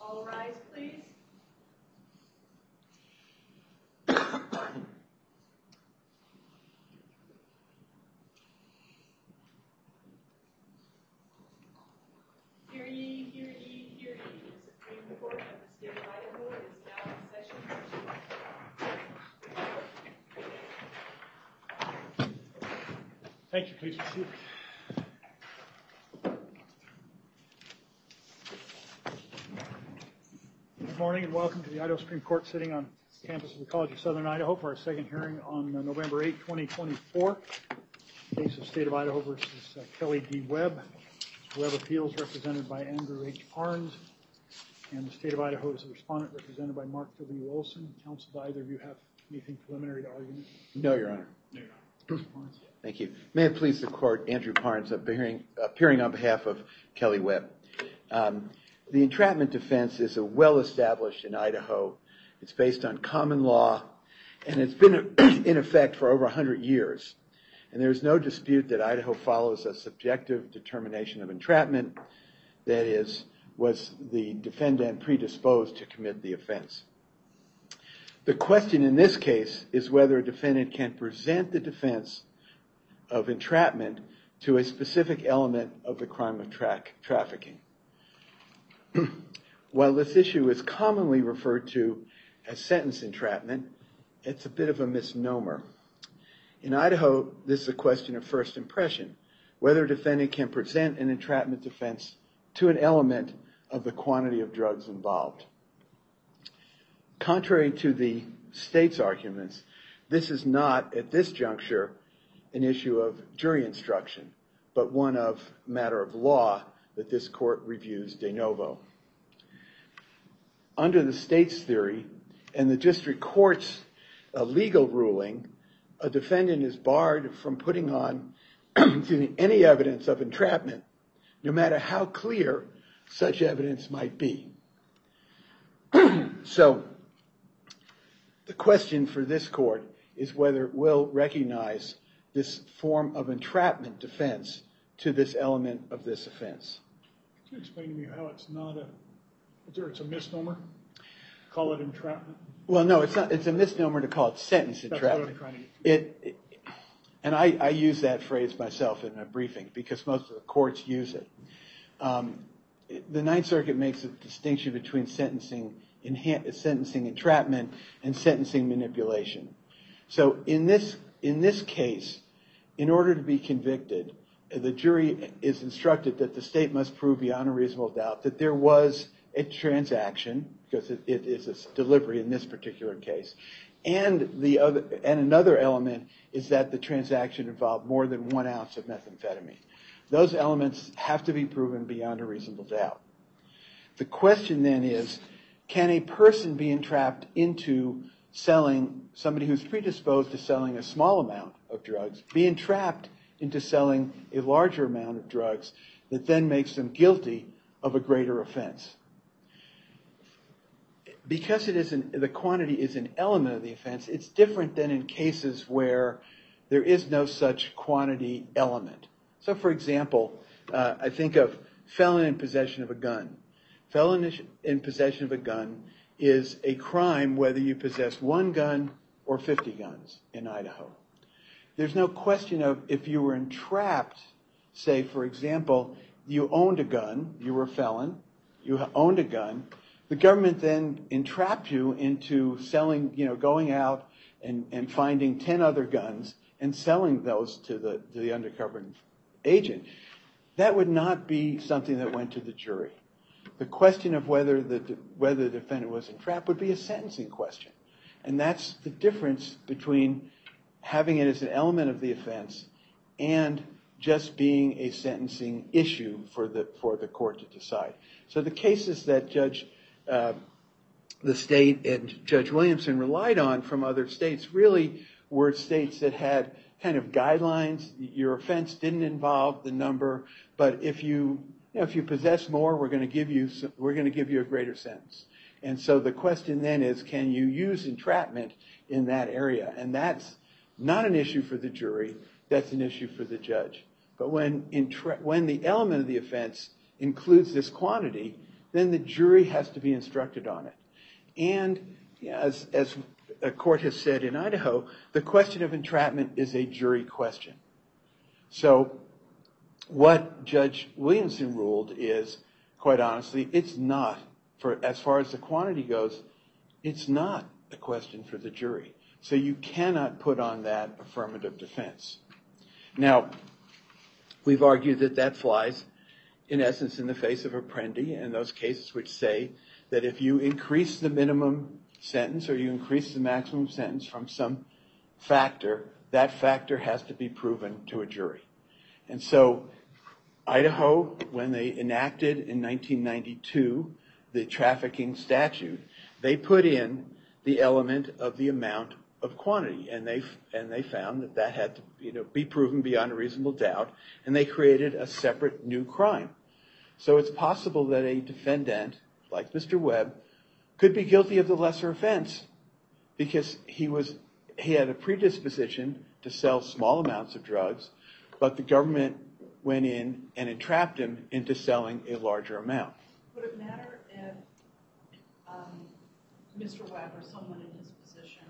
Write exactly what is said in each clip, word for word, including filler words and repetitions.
All rise, please. Hear ye, hear ye, hear ye. The Supreme Court of the State of Idaho is now in session. Thank you. Please be seated. Good morning and welcome to the Idaho Supreme Court sitting on campus of the College of Southern Idaho for our second hearing on uh, November eighth, twenty twenty-four. Case of State of Idaho versus uh, Kelly D. Webb. Webb appeals represented by Andrew H. Parnes, and the State of Idaho is the respondent represented by Mark W. Wilson. Counsel, do either of you have anything preliminary to argument? No, Your Honor. No, Your Honor. Thank you. May it please the Court, Andrew Parnes, appearing, appearing on behalf of Kelly Webb. Um, the entrapment defense is a well-established in Idaho. It's based on common law, and it's been in effect for over one hundred years. And there's no dispute that Idaho follows a subjective determination of entrapment, that is, was the defendant predisposed to commit the offense. The question in this case is whether a defendant can present the defense of entrapment to a specific element of the crime of tra- trafficking. While this issue is commonly referred to as sentence entrapment, it's a bit of a misnomer. In Idaho, this is a question of first impression, whether a defendant can present an entrapment defense to an element of the quantity of drugs involved. Contrary to the state's arguments, this is not, at this juncture, an issue of jury instruction, but one of matter of law that this court reviews de novo. Under the state's theory and the district court's uh, legal ruling, a defendant is barred from putting on any evidence of entrapment, no matter how clear such evidence might be. So, the question for this court is whether it will recognize this form of entrapment defense to this element of this offense. Can you explain to me how it's not a, it's a misnomer? Call it entrapment? Well, no, it's not. It's a misnomer to call it sentence That's entrapment. What I'm trying to get. It, it, and I, I use that phrase myself in a briefing because most of the courts use it. Um, the Ninth Circuit makes a distinction between sentencing, enha- sentencing entrapment and sentencing manipulation. So in this in this case, in order to be convicted, the jury is instructed that the state must prove beyond a reasonable doubt that there was a transaction, because it, it is a delivery in this particular case, and the other and another element is that the transaction involved more than one ounce of methamphetamine. Those elements have to be proven beyond a reasonable doubt. The question then is, can a person be entrapped into selling, somebody who's predisposed to selling a small amount of drugs, be entrapped into selling a larger amount of drugs that then makes them guilty of a greater offense? Because it is an, the quantity is an element of the offense, it's different than in cases where there is no such quantity element. So, for example, uh, I think of felon in possession of a gun. Felon in possession of a gun is a crime whether you possess one gun or fifty guns in Idaho. There's no question of if you were entrapped, say, for example, you owned a gun, you were a felon, you owned a gun, the government then entrapped you into selling, you know, going out and, and finding ten other guns and selling those to the, to the undercover agent. That would not be something that went to the jury. The question of whether the, whether the defendant was entrapped would be a sentencing question. And that's the difference between having it as an element of the offense and just being a sentencing issue for the for the court to decide. So the cases that Judge uh, the state and Judge Williamson relied on from other states really were states that had kind of guidelines. Your offense didn't involve the number, but if you, you know, if you possess more, we're going to give you we're going to give you a greater sentence. And so the question then is, can you use entrapment in that area? And that's not an issue for the jury. That's an issue for the judge. But when entra- when the element of the offense includes this quantity, then the jury has to be instructed on it. And as, as a court has said in Idaho, the question of entrapment is a jury question. So what Judge Williamson ruled is, quite honestly, it's not, for as far as the quantity goes, it's not a question for the jury. So you cannot put on that affirmative defense. Now, we've argued that that flies, in essence, in the face of Apprendi and those cases which say that if you increase the minimum sentence or you increase the maximum sentence from some factor, that factor has to be proven to a jury. And so Idaho, when they enacted in nineteen ninety-two the trafficking statute, they put in the element of the amount of quantity, and they and they found that that had to, you know, be proven beyond a reasonable doubt, and they created a separate new crime. So it's possible that a defendant like Mister Webb could be guilty of the lesser offense because he was he had a predisposition to sell small amounts of drugs, but the government went in and entrapped him into selling a larger amount. Would it matter if um, Mister Webb or someone in his position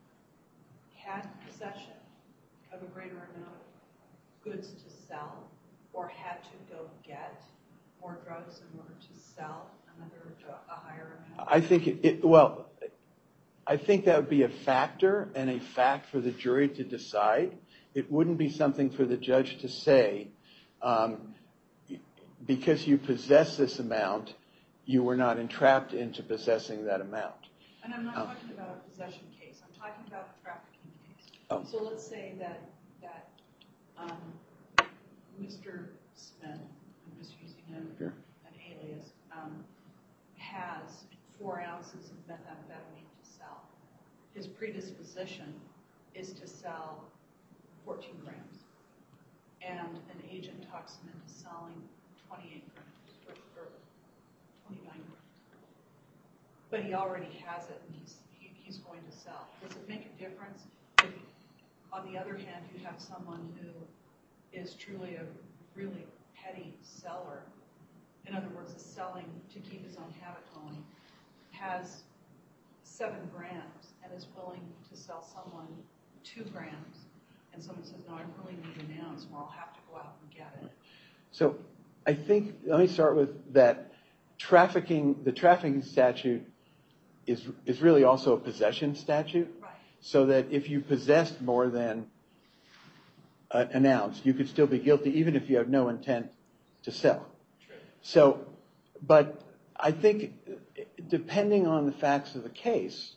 had possession of a greater amount of goods to sell, or had to go get more drugs in order to sell another a higher amount? I think it, it well, I think that would be a factor and a fact for the jury to decide. It wouldn't be something for the judge to say, um, because you possess this amount, you were not entrapped into possessing that amount. And I'm not um, talking about a possession case. I'm talking about a trafficking case. Oh. So let's say that that um, Mister Smith, I'm just using an, Sure. an alias, um, has four ounces of methamphetamine to sell. His predisposition is to sell fourteen grams. And an agent talks him into selling twenty-eight grams or, or twenty-nine grams. But he already has it and he's, he, he's going to sell. Does it make a difference if, on the other hand, you have someone who is truly a really petty seller, in other words, is selling to keep his own habit going, has seven grams and is willing to sell someone two grams, and someone says, no, I really need an ounce or I'll have to go out and get it? So I think, let me start with that trafficking, the trafficking statute is is really also a possession statute. Right. So that if you possessed more than a, an ounce, you could still be guilty even if you have no intent to sell. True. So, but I think depending on the facts of the case,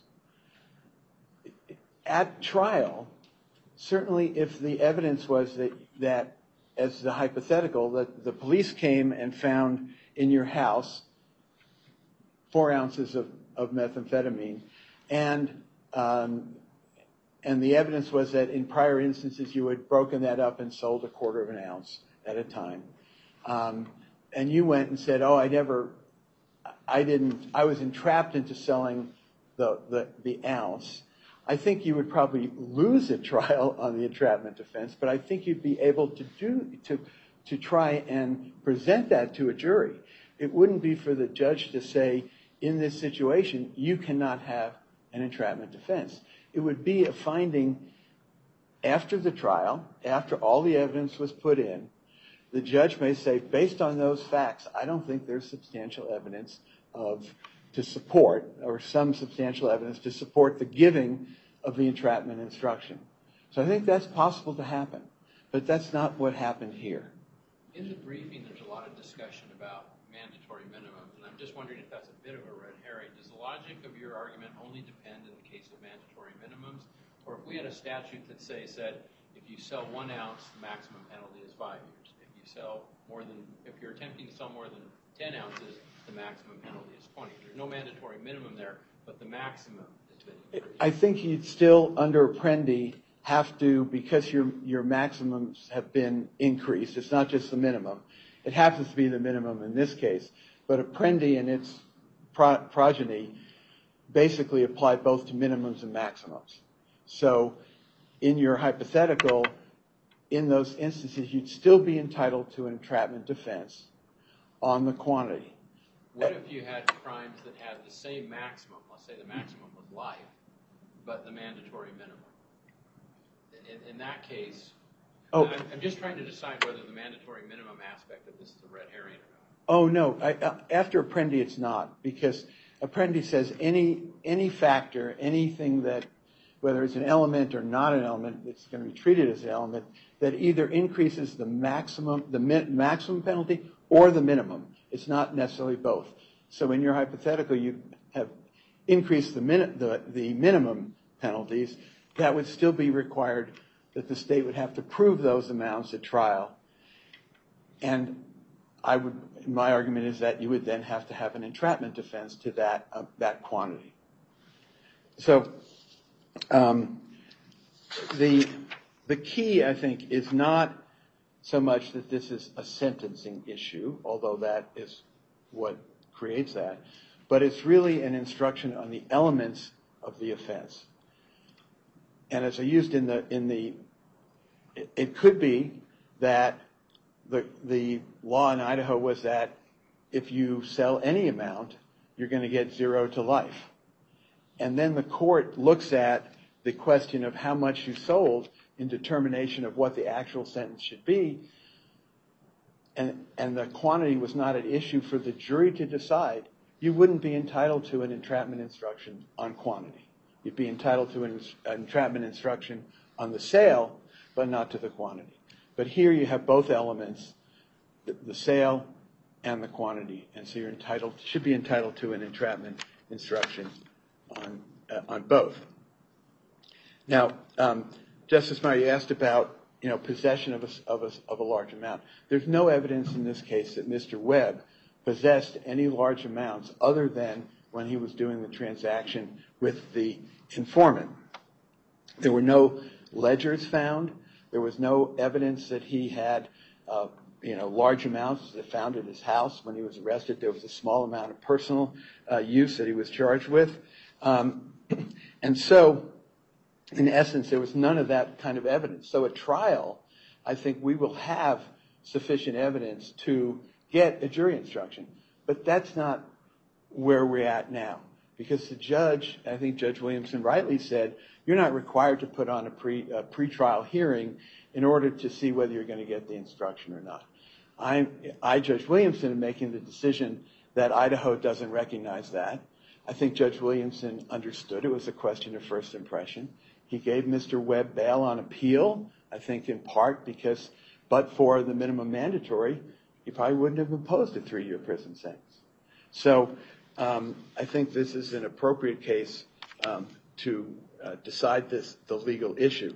at trial, certainly if the evidence was that, that as the hypothetical, that the police came and found in your house four ounces of, of methamphetamine, and um, and the evidence was that in prior instances you had broken that up and sold a quarter of an ounce at a time, um, and you went and said, oh, I never, I didn't, I was entrapped into selling the the, the ounce. I think you would probably lose a trial on the entrapment defense, but I think you'd be able to do to to try and present that to a jury. It wouldn't be for the judge to say, in this situation, you cannot have an entrapment defense. It would be a finding after the trial, after all the evidence was put in. The judge may say, based on those facts, I don't think there's substantial evidence of to support, or some substantial evidence to support the giving of the entrapment instruction. So I think that's possible to happen, but that's not what happened here. In the briefing, there's a lot of discussion about mandatory minimums, and I'm just wondering if that's a bit of a red herring. Does the logic of your argument only depend in the case of mandatory minimums? Or if we had a statute that, say, said, if you sell one ounce, the maximum penalty is five years. If you sell more than, if you're attempting to sell more than ten ounces, the maximum penalty is twenty. There's no mandatory minimum there, but the maximum has been increased. I think you'd still, under Apprendi, have to, because your your maximums have been increased, it's not just the minimum. It happens to be the minimum in this case. But Apprendi and its pro- progeny basically apply both to minimums and maximums. So in your hypothetical, in those instances, you'd still be entitled to an entrapment defense on the quantity. What if you had crimes that had the same maximum? Let's say the maximum was life, but the mandatory minimum. In, in that case, oh. I'm, I'm just trying to decide whether the mandatory minimum aspect of this is a red herring or not. Oh, no. I, uh, after Apprendi, it's not, because Apprendi says any any factor, anything that, whether it's an element or not an element, it's going to be treated as an element, that either increases the maximum, the min, maximum penalty or the minimum. It's not necessarily both. So in your hypothetical, you have increased the, min, the, the minimum penalties. That would still be required that the state would have to prove those amounts at trial. And I would, my argument is that you would then have to have an entrapment defense to that, uh, that quantity. So um, the, the key, I think, is not so much that this is a sentencing issue, although that is what creates that, but it's really an instruction on the elements of the offense. And as I used in the, in the, it, it could be that the, the law in Idaho was that if you sell any amount, you're going to get zero to life. And then the court looks at the question of how much you sold in determination of what the actual sentence should be. And, and the quantity was not an issue for the jury to decide. You wouldn't be entitled to an entrapment instruction on quantity. You'd be entitled to an, an entrapment instruction on the sale, but not to the quantity. But here you have both elements, the, the sale and the quantity. And so you're entitled, should be entitled to an entrapment instruction on, uh, on both. Now, um, Justice Meyer, you asked about, you know, possession of a, of a, of a large amount. There's no evidence in this case that Mister Webb possessed any large amounts other than when he was doing the transaction with the informant. There were no ledgers found. There was no evidence that he had, uh, you know, large amounts that found at his house when he was arrested. There was a small amount of personal uh, use that he was charged with. Um, and so, in essence, there was none of that kind of evidence. So at trial, I think we will have sufficient evidence to get a jury instruction. But that's not where we're at now. Because the judge, I think Judge Williamson rightly said, you're not required to put on a pre a pretrial hearing in order to see whether you're going to get the instruction or not. I'm, I, Judge Williamson, am making the decision that Idaho doesn't recognize that. I think Judge Williamson understood it was a question of first impression. He gave Mister Webb bail on appeal, I think in part because, but for the minimum mandatory, he probably wouldn't have imposed a three-year prison sentence. So um, I think this is an appropriate case um, to uh, decide this, the legal issue.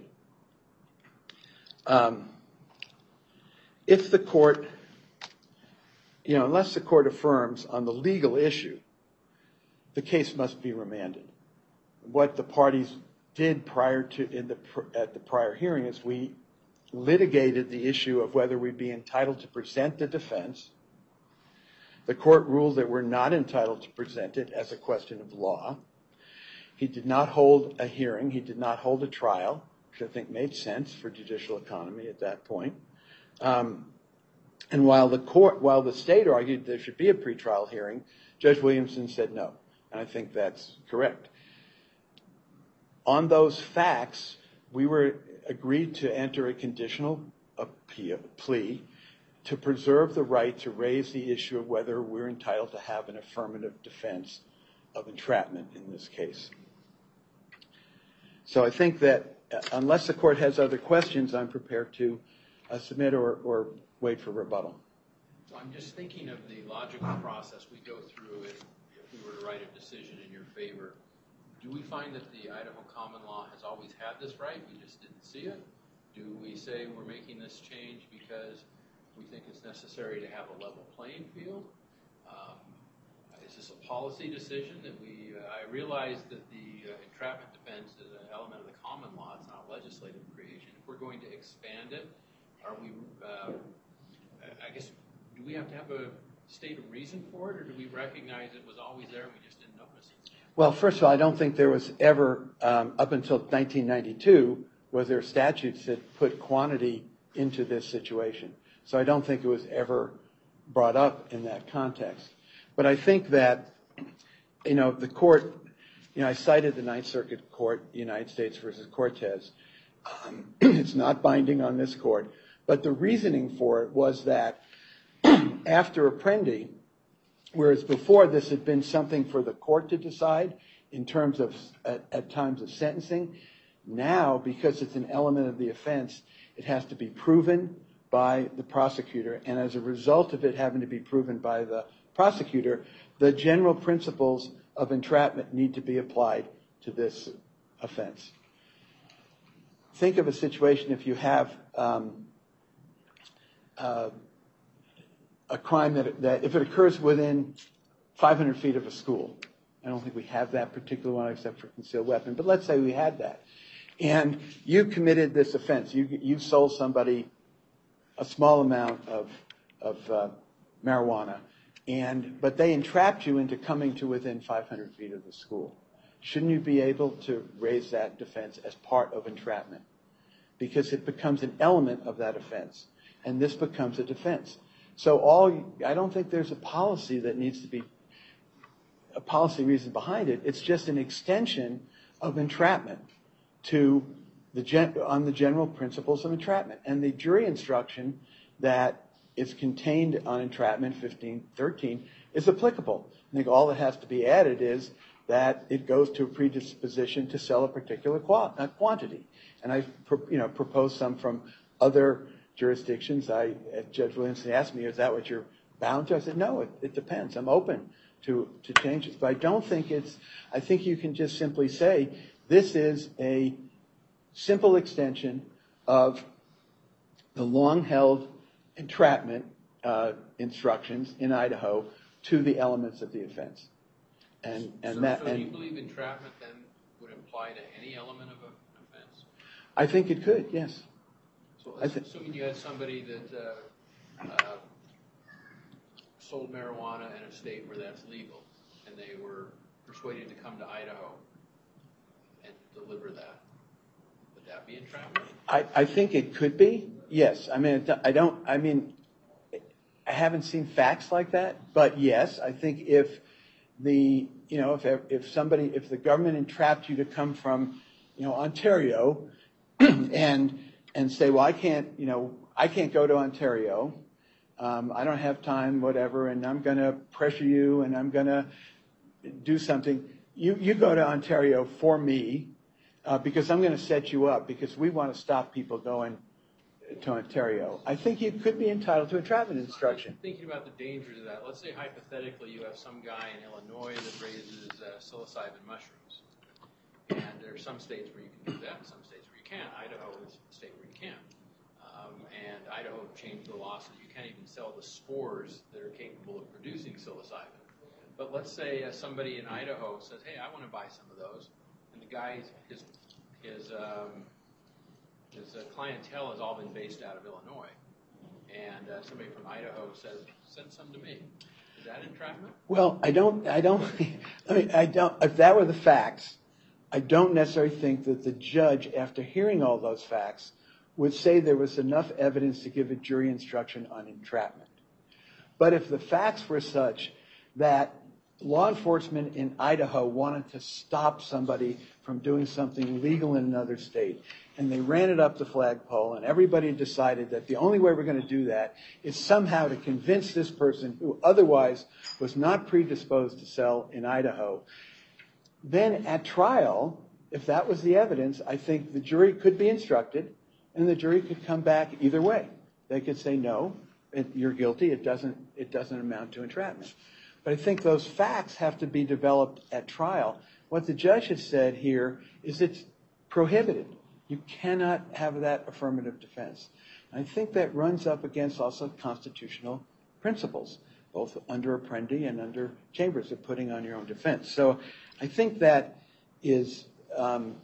Um, if the court, you know, unless the court affirms on the legal issue, the case must be remanded. What the parties did prior to in the at the prior hearing is we litigated the issue of whether we'd be entitled to present the defense. The court ruled that we're not entitled to present it as a question of law. He did not hold a hearing. He did not hold a trial, which I think made sense for judicial economy at that point. Um, and while the court, while the state argued there should be a pretrial hearing, Judge Williamson said no, and I think that's correct. On those facts, we were agreed to enter a conditional appeal, plea to preserve the right to raise the issue of whether we're entitled to have an affirmative defense of entrapment in this case. So I think that uh, unless the court has other questions, I'm prepared to uh, submit or, or wait for rebuttal. So I'm just thinking of the logical process we go through if, if we were to write a decision in your favor. Do we find that the Idaho common law has always had this right? We just didn't see it? Do we say we're making this change because we think it's necessary to have a level playing field? Um, is this a policy decision that we, uh, I realize that the uh, entrapment defense is an element of the common law. It's not legislative creation. If we're going to expand it, are we, uh, I guess, do we have to have a stated reason for it, or do we recognize it was always there and we just didn't notice it? Well, first of all, I don't think there was ever, um, up until nineteen ninety-two, was there statutes that put quantity into this situation. So I don't think it was ever brought up in that context. But I think that, you know, the court, you know, I cited the Ninth Circuit Court, United States versus Cortez. Um, it's not binding on this court, but the reasoning for it was that after Apprendi, whereas before this had been something for the court to decide in terms of, at, at times of sentencing, now, because it's an element of the offense, it has to be proven by the prosecutor, and as a result of it having to be proven by the prosecutor, the general principles of entrapment need to be applied to this offense. Think of a situation if you have um, uh, a crime that, that, if it occurs within five hundred feet of a school. I don't think we have that particular one except for concealed weapon, but let's say we had that. And you committed this offense. You, you sold somebody a small amount of, of uh, marijuana, and but they entrapped you into coming to within five hundred feet of the school. Shouldn't you be able to raise that defense as part of entrapment? Because it becomes an element of that offense, and this becomes a defense. So all I don't think there's a policy that needs to be a policy reason behind it. It's just an extension of entrapment to the gen, on the general principles of entrapment. And the jury instruction that is contained on entrapment fifteen thirteen is applicable. I think all that has to be added is that it goes to a predisposition to sell a particular qual, a quantity. And I, you know, proposed some from other jurisdictions. I, Judge Williamson asked me, "Is that what you're bound to?" I said, "No, it, it depends. I'm open to to changes, but I don't think it's. I think you can just simply say this is a simple extension of the long-held entrapment uh, instructions in Idaho to the elements of the offense." And and so, that. So and, do you believe entrapment then would apply to any element of an offense? I think it could, yes. So I th- assuming you had somebody that uh, uh, sold marijuana in a state where that's legal, and they were persuaded to come to Idaho and deliver that, would that be entrapment? I, I think it could be, yes. I mean, I don't, I mean, I haven't seen facts like that, but yes, I think if the, you know, if if somebody, if the government entrapped you to come from, you know, Ontario and and say, well, I can't, you know, I can't go to Ontario, um, I don't have time, whatever, and I'm going to pressure you and I'm going to do something. You, you go to Ontario for me uh, because I'm going to set you up because we want to stop people going to Ontario. I think you could be entitled to entrapment instruction. Thinking about the dangers of that, let's say hypothetically you have some guy in Illinois that raises uh, psilocybin mushrooms. And there are some states where you can do that and some states where you can't. Idaho is a state where you can't. Um, and Idaho changed the law so that you can't even sell the spores that are capable of producing psilocybin. But let's say uh, somebody in Idaho says, hey, I want to buy some of those. And the guy, his, his, um, his uh, clientele has all been based out of Illinois. And uh, somebody from Idaho says, send some to me. Is that entrapment? Well, I don't, I don't, I mean, I don't, if that were the facts, I don't necessarily think that the judge, after hearing all those facts, would say there was enough evidence to give a jury instruction on entrapment. But if the facts were such that law enforcement in Idaho wanted to stop somebody from doing something legal in another state, and they ran it up the flagpole, and everybody decided that the only way we're going to do that is somehow to convince this person who otherwise was not predisposed to sell in Idaho, then at trial, if that was the evidence, I think the jury could be instructed, and the jury could come back either way. They could say, no, it, you're guilty. It doesn't, it doesn't amount to entrapment. But I think those facts have to be developed at trial. What the judge has said here is it's prohibited. You cannot have that affirmative defense. And I think that runs up against also constitutional principles, both under Apprendi and under Chambers, of putting on your own defense. So I think that is, um,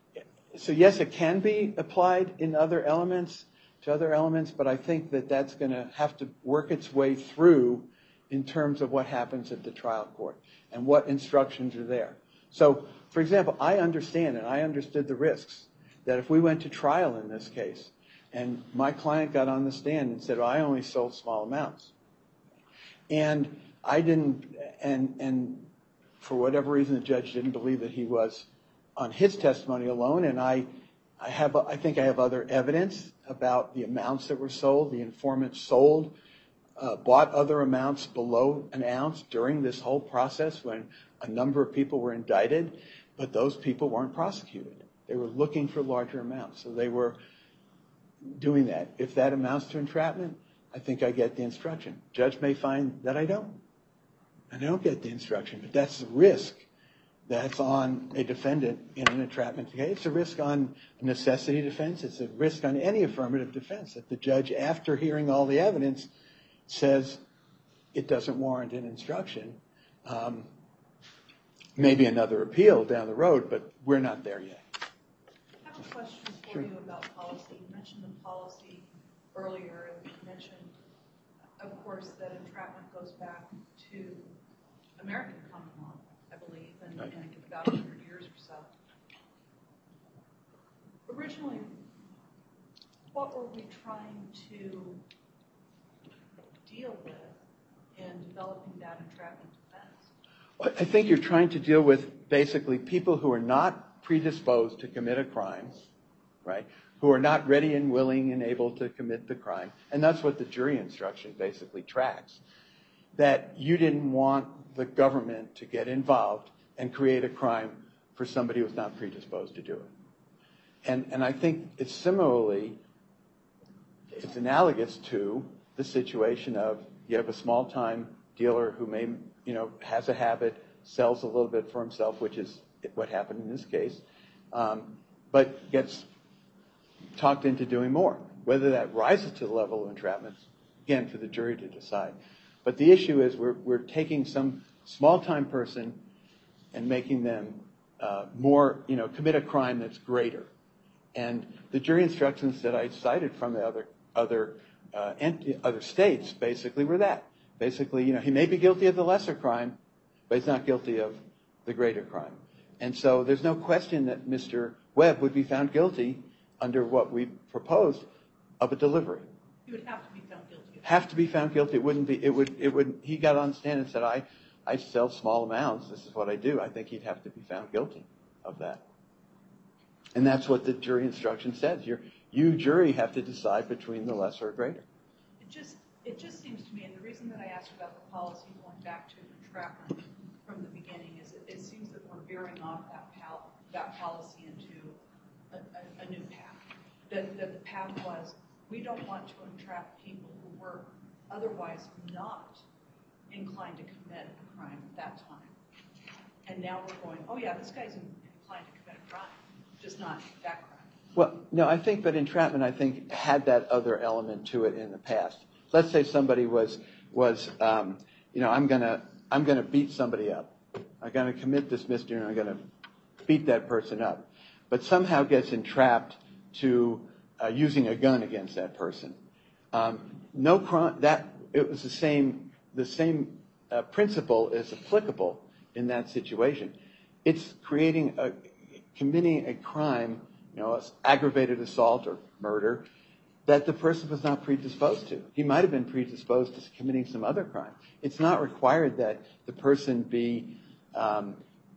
so yes, it can be applied in other elements, to other elements, but I think that that's going to have to work its way through in terms of what happens at the trial court and what instructions are there. So, for example, I understand and I understood the risks that if we went to trial in this case and my client got on the stand and said, well, I only sold small amounts. And I didn't, and and for whatever reason, the judge didn't believe that he was on his testimony alone. And I, I have, I think I have other evidence about the amounts that were sold. The informant sold, uh, bought other amounts below an ounce during this whole process when a number of people were indicted, but those people weren't prosecuted. They were looking for larger amounts, so they were doing that. If that amounts to entrapment, I think I get the instruction. Judge may find that I don't. I don't get the instruction, but that's the risk that's on a defendant in an entrapment case. It's a risk on a necessity defense. It's a risk on any affirmative defense that the judge, after hearing all the evidence, says it doesn't warrant an instruction. Um, maybe another appeal down the road, but we're not there yet. I have a question for Sure. you about policy. You mentioned the policy earlier, and you mentioned, of course, that entrapment goes back to American common law, I believe, and, Right. and about one hundred years or so. Originally, what were we trying to deal with in developing that entrapment defense? I think you're trying to deal with basically people who are not predisposed to commit a crime, right? Who are not ready and willing and able to commit the crime. And that's what the jury instruction basically tracks. That you didn't want the government to get involved and create a crime for somebody who's not predisposed to do it. And, and I think it's similarly, it's analogous to the situation of you have a small-time dealer who may, you know, has a habit, sells a little bit for himself, which is what happened in this case, um, but gets talked into doing more. Whether that rises to the level of entrapment, again, for the jury to decide. But the issue is we're, we're taking some small-time person and making them uh, more, you know, commit a crime that's greater. And the jury instructions that I cited from the other other uh, ent- other states basically were that. Basically, you know, he may be guilty of the lesser crime, but he's not guilty of the greater crime. And so there's no question that Mister Webb would be found guilty under what we proposed of a delivery. He would have to be found guilty. Have to be found guilty. It wouldn't be. It would. It would. He got on the stand and said, "I, I sell small amounts. This is what I do." I think he'd have to be found guilty of that. And that's what the jury instruction says. You're, you jury have to decide between the lesser or greater. It just it just seems to me, and the reason that I asked about the policy going back to entrapment from the beginning is it, it seems that we're veering off that pal- that policy into a, a, a new path. That, that the path was, we don't want to entrap people who were otherwise not inclined to commit a crime at that time. And now we're going, oh yeah, this guy's inclined to commit a crime, just not that crime. Well, no, I think, but entrapment, I think, had that other element to it in the past. Let's say somebody was, was, um, you know, I'm gonna, I'm gonna beat somebody up. I'm gonna commit this misdemeanor. I'm gonna beat that person up, but somehow gets entrapped to uh, using a gun against that person. Um, no crime. That it was the same. The same uh, principle is applicable in that situation. It's creating a, committing a crime, you know, aggravated assault or murder, that the person was not predisposed to. He might have been predisposed to committing some other crime. It's not required that the person be um,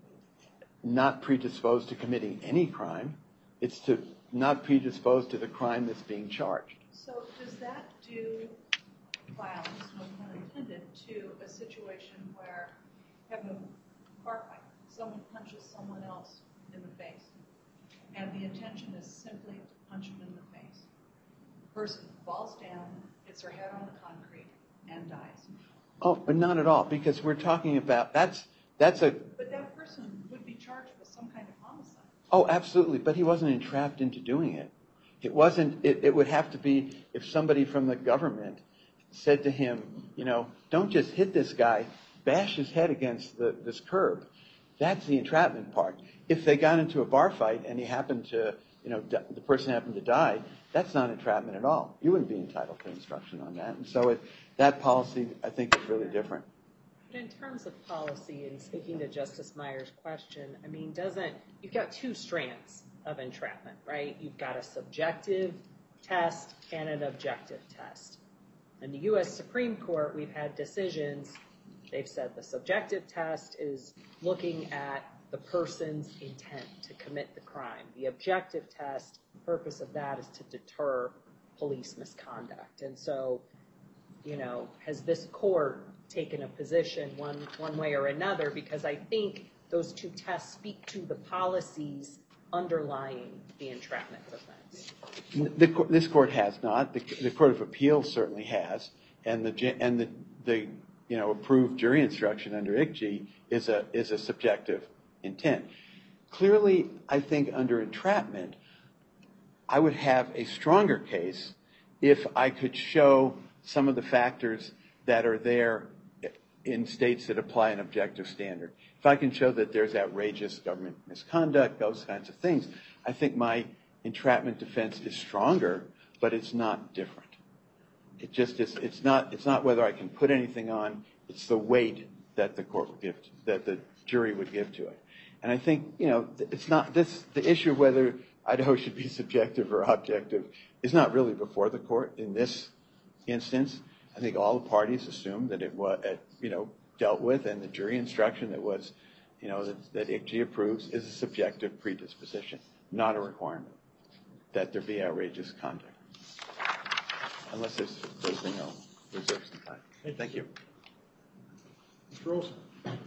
not predisposed to committing any crime. It's to not predisposed to the crime that's being charged. So does that do violence, no pun intended, to a situation where you have a bar fight, someone punches someone else in the face, and the intention is simply to punch him in the face? The person falls down, hits her head on the concrete, and dies. Oh, but not at all, because we're talking about, that's, that's a... But that person would be charged with some kind of homicide. Oh, absolutely, but he wasn't entrapped into doing it. It wasn't, it, it would have to be if somebody from the government said to him, you know, don't just hit this guy, bash his head against the, this curb. That's the entrapment part. If they got into a bar fight and he happened to, you know, the person happened to die, that's not entrapment at all. You wouldn't be entitled to instruction on that. And so it, that policy, I think, is really different. But in terms of policy, and speaking to Justice Meyer's question, I mean, doesn't, you've got two strands of entrapment, right? You've got a subjective test and an objective test. In the U S Supreme Court, we've had decisions They've said the subjective test is looking at the person's intent to commit the crime. The objective test, the purpose of that is to deter police misconduct. And so, you know, has this court taken a position one, one way or another? Because I think those two tests speak to the policies underlying the entrapment offense. The, this court has not. The, the Court of Appeals certainly has, and the and the, the you know approved jury instruction under I C J I is a is a subjective intent. Clearly, I think under entrapment, I would have a stronger case if I could show some of the factors that are there in states that apply an objective standard. If I can show that there's outrageous government misconduct, those kinds of things, I think my entrapment defense is stronger, but it's not different. It just is, it's not, it's not whether I can put anything on, it's the weight that the court would give, that the jury would give to it. And I think, you know, it's not this, the issue of whether Idaho should be subjective or objective is not really before the court in this instance. I think all the parties assumed that it was, you know, dealt with, and the jury instruction that was, you know, that, that I C J I approves is a subjective predisposition, not a requirement that there be outrageous conduct. Unless there's there's thing I'll reserve some time. Thank, Thank you. Mister Olson.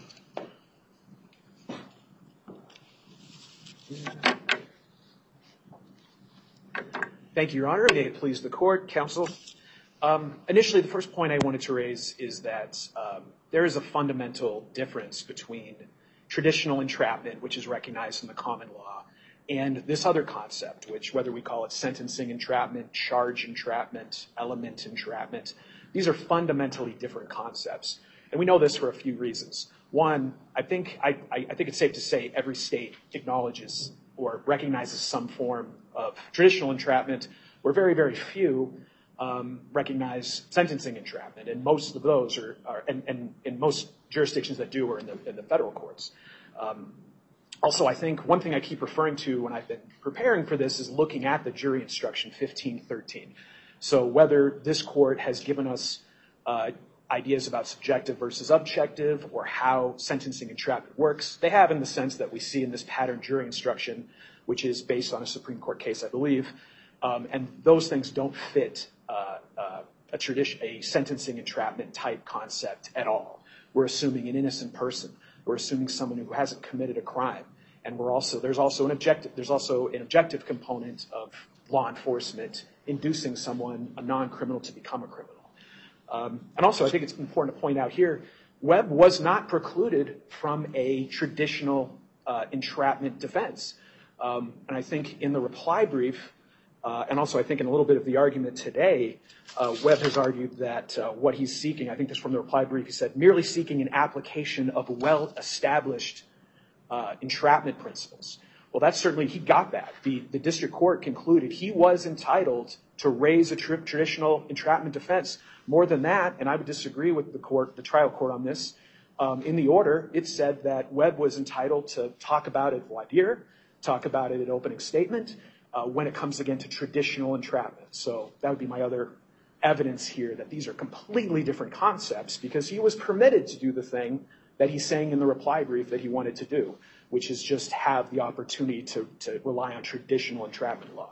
Thank you, Your Honor. May it please the court, counsel. Um, initially, the first point I wanted to raise is that um, there is a fundamental difference between traditional entrapment, which is recognized in the common law, and this other concept, which whether we call it sentencing entrapment, charge entrapment, element entrapment, these are fundamentally different concepts. And we know this for a few reasons. One, I think, I, I think it's safe to say every state acknowledges or recognizes some form of traditional entrapment, where very, very few um, recognize sentencing entrapment. And most of those are, are and, and in most jurisdictions that do are in the, in the federal courts. Um, Also, I think one thing I keep referring to when I've been preparing for this is looking at the jury instruction fifteen thirteen. So whether this court has given us uh, ideas about subjective versus objective or how sentencing entrapment works, they have in the sense that we see in this pattern jury instruction, which is based on a Supreme Court case, I believe. Um, and those things don't fit uh, uh, a tradition, a sentencing entrapment type concept at all. We're assuming an innocent person. We're assuming someone who hasn't committed a crime, and we're also there's also an objective there's also an objective component of law enforcement inducing someone, a non-criminal, to become a criminal. Um, and also, I think it's important to point out here, Webb was not precluded from a traditional uh, entrapment defense, um, and I think in the reply brief, uh, and also I think in a little bit of the argument today, uh, Webb has argued that uh, what he's seeking, I think this from the reply brief, he said, merely seeking an application of well-established uh, entrapment principles. Well, that's certainly, he got that. The, the district court concluded he was entitled to raise a tri- traditional entrapment defense. More than that, and I would disagree with the court, the trial court on this, um, in the order, it said that Webb was entitled to talk about it voir dire, talk about it at opening statement, uh, when it comes again to traditional entrapment. So that would be my other evidence here that these are completely different concepts, because he was permitted to do the thing that he's saying in the reply brief that he wanted to do, which is just have the opportunity to, to rely on traditional entrapment law.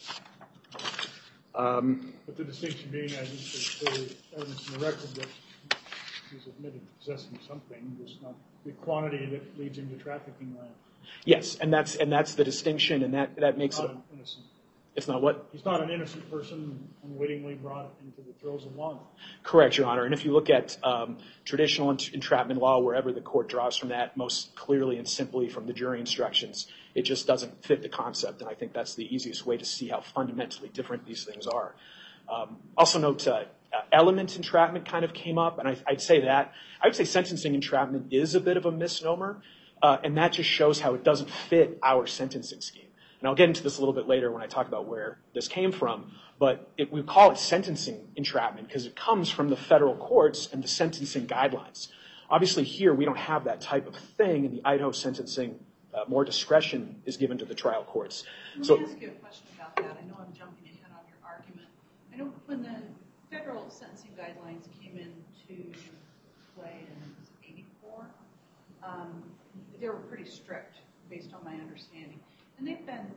Um, but the distinction being, I think there's clearly evidence in the record that he's admitted to possessing something, just not the quantity that leads him to trafficking land. Yes, and that's and that's the distinction, and that, that makes not it. An innocent. It's not what? He's not an innocent person unwittingly brought into the throes of law. Correct, Your Honor. And if you look at um, traditional ent- entrapment law, wherever the court draws from that, most clearly and simply from the jury instructions, it just doesn't fit the concept. And I think that's the easiest way to see how fundamentally different these things are. Um, also note, uh, uh, element entrapment kind of came up, and I, I'd say that. I would say sentencing entrapment is a bit of a misnomer, uh, and that just shows how it doesn't fit our sentencing scheme. And I'll get into this a little bit later when I talk about where this came from, but it, we call it sentencing entrapment because it comes from the federal courts and the sentencing guidelines. Obviously here we don't have that type of thing in the Idaho sentencing. Uh, more discretion is given to the trial courts. Let So, me ask you a question about that. I know I'm jumping ahead on your argument. I know when the federal sentencing guidelines came into play in um, they were pretty strict based on my understanding. And they've been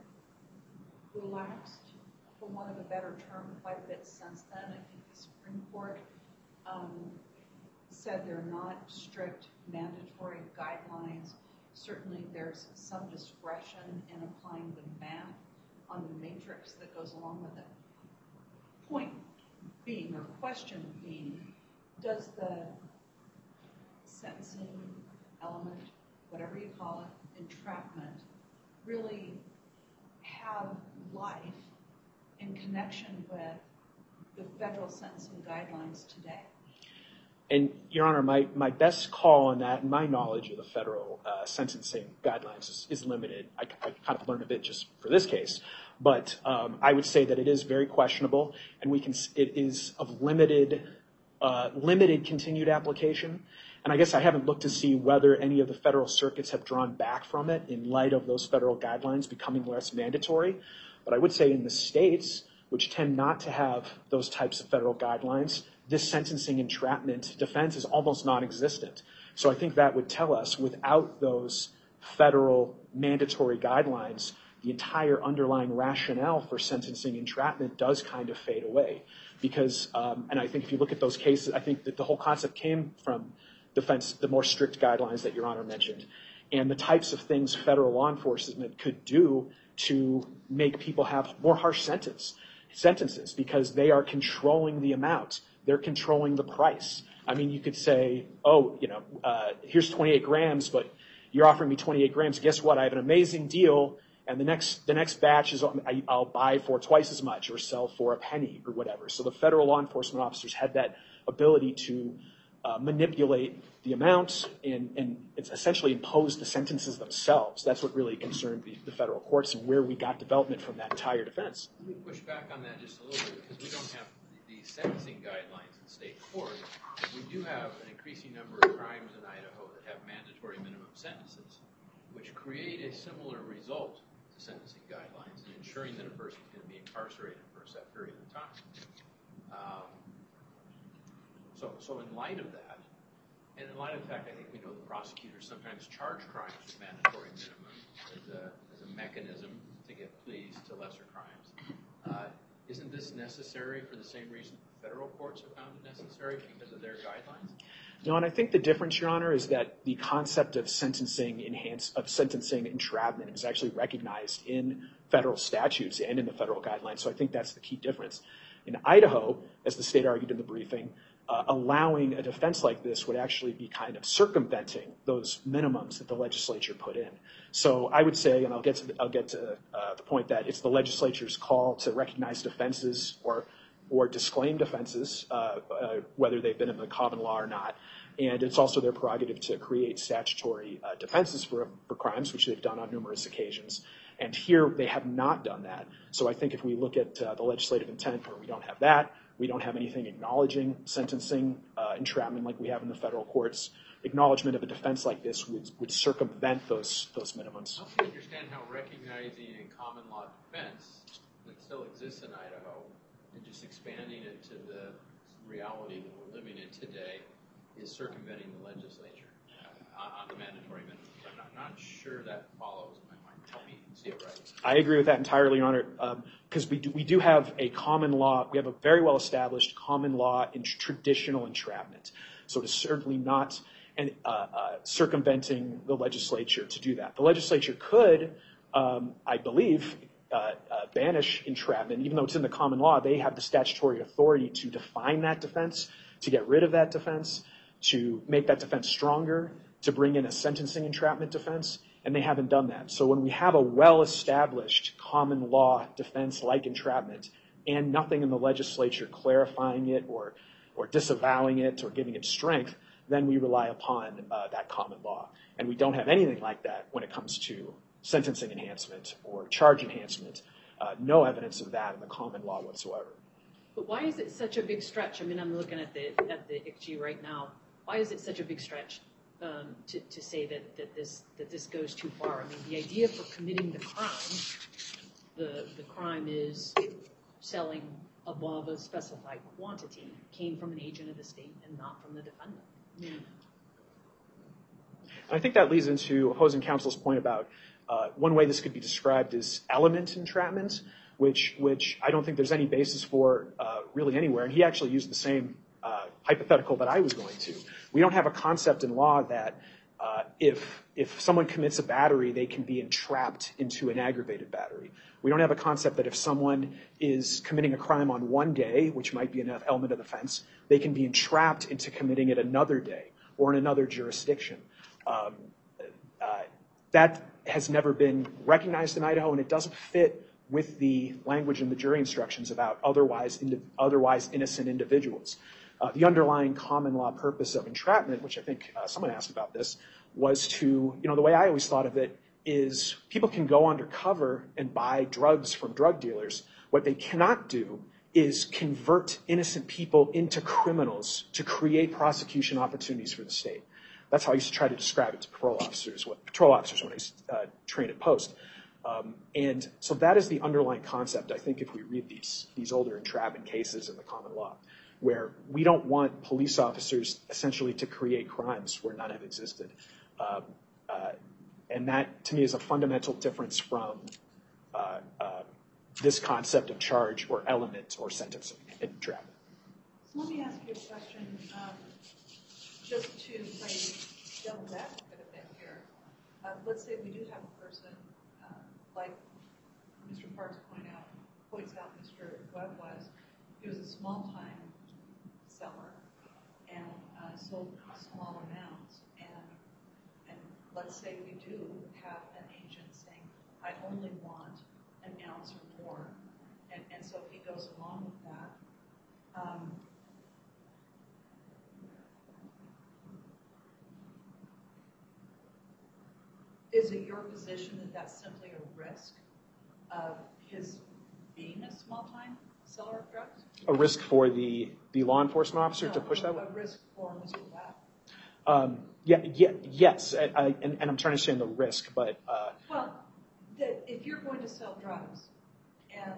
relaxed, for want of a better term, quite a bit since then. I think the Supreme Court um, said they're not strict mandatory guidelines. Certainly there's some discretion in applying the math on the matrix that goes along with it. Point being, or question being, does the sentencing element, whatever you call it, entrapment, really have life in connection with the federal sentencing guidelines today? And, Your Honor, my, my best call on that, and my knowledge of the federal uh, sentencing guidelines is, is limited. I, I kind of learned a bit just for this case. But um, I would say that it is very questionable, and we can. It is of limited, uh, limited continued application. And I guess I haven't looked to see whether any of the federal circuits have drawn back from it in light of those federal guidelines becoming less mandatory. But I would say in the states, which tend not to have those types of federal guidelines, this sentencing entrapment defense is almost non-existent. So I think that would tell us without those federal mandatory guidelines, the entire underlying rationale for sentencing entrapment does kind of fade away. Because, um, and I think if you look at those cases, I think that the whole concept came from defense, the more strict guidelines that Your Honor mentioned, and the types of things federal law enforcement could do to make people have more harsh sentence, sentences because they are controlling the amount. They're controlling the price. I mean, you could say, oh, you know, uh, here's twenty-eight grams, but you're offering me twenty-eight grams. Guess what? I have an amazing deal, and the next the next batch is I, I'll buy for twice as much or sell for a penny or whatever. So the federal law enforcement officers had that ability to uh, manipulate the amounts and, and it's essentially impose the sentences themselves. That's what really concerned the, the federal courts and where we got development from that entire defense. Let me push back on that just a little bit because we don't have the, the sentencing guidelines in state court. We do have an increasing number of crimes in Idaho that have mandatory minimum sentences, which create a similar result to sentencing guidelines and ensuring that a person is going to be incarcerated for a set period of time. Um, so, so in light of that, and in light of the fact I think we know the prosecutors sometimes charge crimes with mandatory minimum as a, as a mechanism to get pleas to lesser crimes, uh, isn't this necessary for the same reason the federal courts have found it necessary because of their guidelines? No, and I think the difference, Your Honor, is that the concept of sentencing enhance of sentencing entrapment is actually recognized in federal statutes and in the federal guidelines. So I think that's the key difference. In Idaho, as the state argued in the briefing, uh, allowing a defense like this would actually be kind of circumventing those minimums that the legislature put in. So I would say, and I'll get to the, I'll get to uh, the point that it's the legislature's call to recognize defenses or or disclaim defenses, uh, uh, whether they've been in the common law or not. And it's also their prerogative to create statutory uh, defenses for, for crimes, which they've done on numerous occasions. And here they have not done that. So I think if we look at uh, the legislative intent where we don't have that, we don't have anything acknowledging sentencing uh, entrapment like we have in the federal courts, acknowledgement of a defense like this would, would circumvent those, those minimums. How can you understand how recognizing a common law defense that still exists in Idaho and just expanding it to the reality that we're living in today is circumventing the legislature uh, on the mandatory minimum? I'm not, not sure that follows in my mind. Help me see it right. I agree with that entirely, Your Honor, because um, we, do, we do have a common law. We have a very well-established common law in traditional entrapment. So it's certainly not an, uh, uh, circumventing the legislature to do that. The legislature could, um, I believe, Uh, uh, banish entrapment, even though it's in the common law. They have the statutory authority to define that defense, to get rid of that defense, to make that defense stronger, to bring in a sentencing entrapment defense, and they haven't done that. So when we have a well-established common law defense like entrapment and nothing in the legislature clarifying it or, or disavowing it or giving it strength, then we rely upon uh, that common law. And we don't have anything like that when it comes to sentencing enhancement or charge enhancement. Uh, no evidence of that in the common law whatsoever. But why is it such a big stretch? I mean, I'm looking at the at the I C J right now. Why is it such a big stretch um, to to say that that this that this goes too far? I mean, the idea for committing the crime, the the crime is selling above a specified quantity, came from an agent of the state and not from the defendant. I mean, And I think that leads into opposing counsel's point about uh, one way this could be described as element entrapment, which which I don't think there's any basis for uh, really anywhere. And he actually used the same uh, hypothetical that I was going to. We don't have a concept in law that uh, if if someone commits a battery, they can be entrapped into an aggravated battery. We don't have a concept that if someone is committing a crime on one day, which might be an element of offense, they can be entrapped into committing it another day or in another jurisdiction. Um, uh, that has never been recognized in Idaho, and it doesn't fit with the language in the jury instructions about otherwise indi- otherwise innocent individuals. Uh, the underlying common law purpose of entrapment, which I think uh, someone asked about this, was to, you know, the way I always thought of it is people can go undercover and buy drugs from drug dealers. What they cannot do is convert innocent people into criminals to create prosecution opportunities for the state. That's how I used to try to describe it to patrol officers, what patrol officers when I uh, trained at Post. Um, and so that is the underlying concept, I think, if we read these, these older entrapment cases in the common law, where we don't want police officers essentially to create crimes where none have existed. Um, uh, and that, to me, is a fundamental difference from uh, uh, this concept of charge or element or sentencing entrapment. So let me ask you a question, um, just to play devil's advocate a bit here. Uh, let's say we do have a person, uh, like Mister Parks point out, points out Mister Webb was, he was a small-time seller and uh, sold small amounts. And and let's say we do have an agent saying, I only want an ounce or more. And, and so he goes along with that. Um, is it your position that that's simply a risk of his being a small-time seller of drugs? A risk for the, the law enforcement officer no, to push that way? A risk for Mister Webb. Um, yeah, yeah, yes, I, I, and, and I'm trying to understand the risk, but... Uh, well, that if you're going to sell drugs and